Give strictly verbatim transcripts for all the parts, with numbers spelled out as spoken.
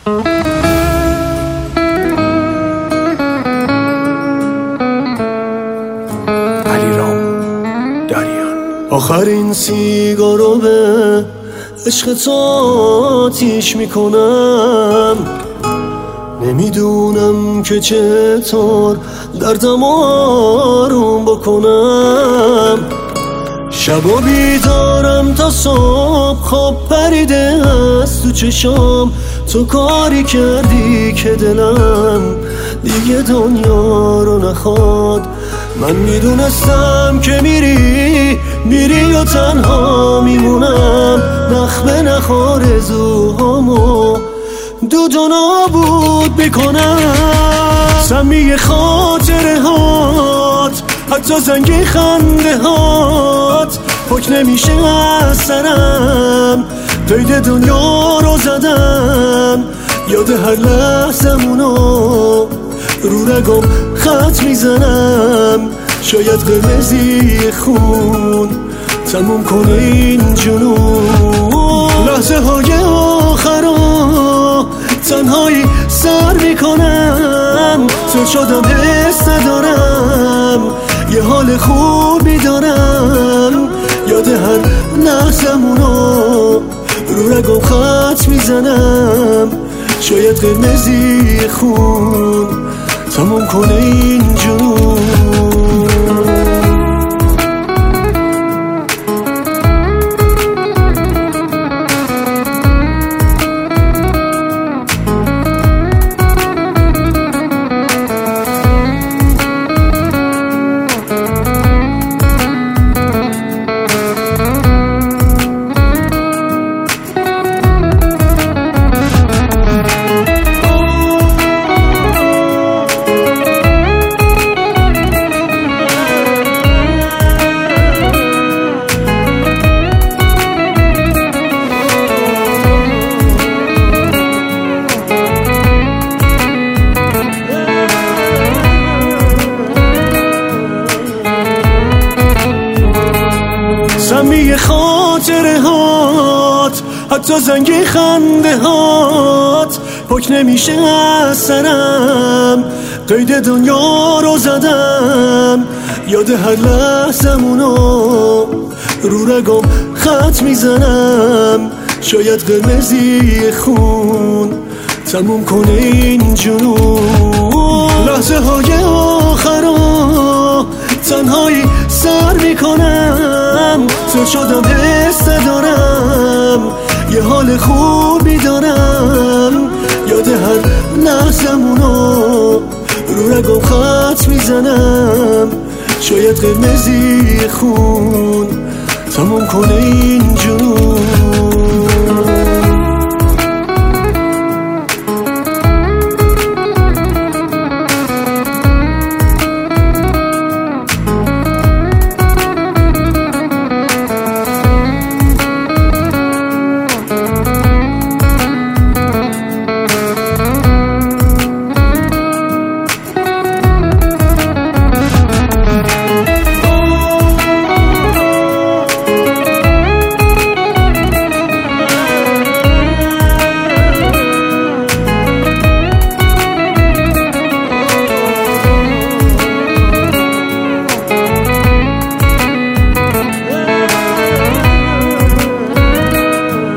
آخرین سیگارو به عشق تو آتیش میکنم، نمیدونم که چطور دردم آروم بکنم. شبا بیدارم تا صبح، خواب پریده از تو چشام. تو کاری کردی که دلم دیگه دنیا رو نخواد. من میدونستم که میری میری و تنها میمونم، نخ به نخ آرزوهامو دود و نابود بکنم. سمی خاطره هات، حتی زنگ خنده هات پاک نمیشه از سرم. قید دنیا رو زدم، یاد هر لحظمونو رو رگم خط میزنم. شاید قرمزی خون تموم کنه این جنون. لحظه های آخرا تنهایی سر میکنم. تو شدم حس ندارم، یه حال خوبی دارم. یاد هر لحظمونو رو رگم خط میزنم. شاید قرمزی خون تموم کنه این جنون. سمی خاطره هات، حتی زنگ خنده هات پاک نمیشه از سرم. قید دنیا رو زدم، یاد هر لحظمونو رو رگم خط میزنم. شاید قرمزی خون تموم کنه این جنون. لحظه های آخرا تنهایی سر میکنم. تو شدم حس ندارم، یه حال خوبی دارم. یاد هر لحظمونو رو رگم خط میزنم. شاید قرمزی خون تموم کنه این جنون.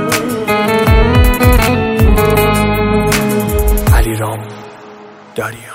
دریا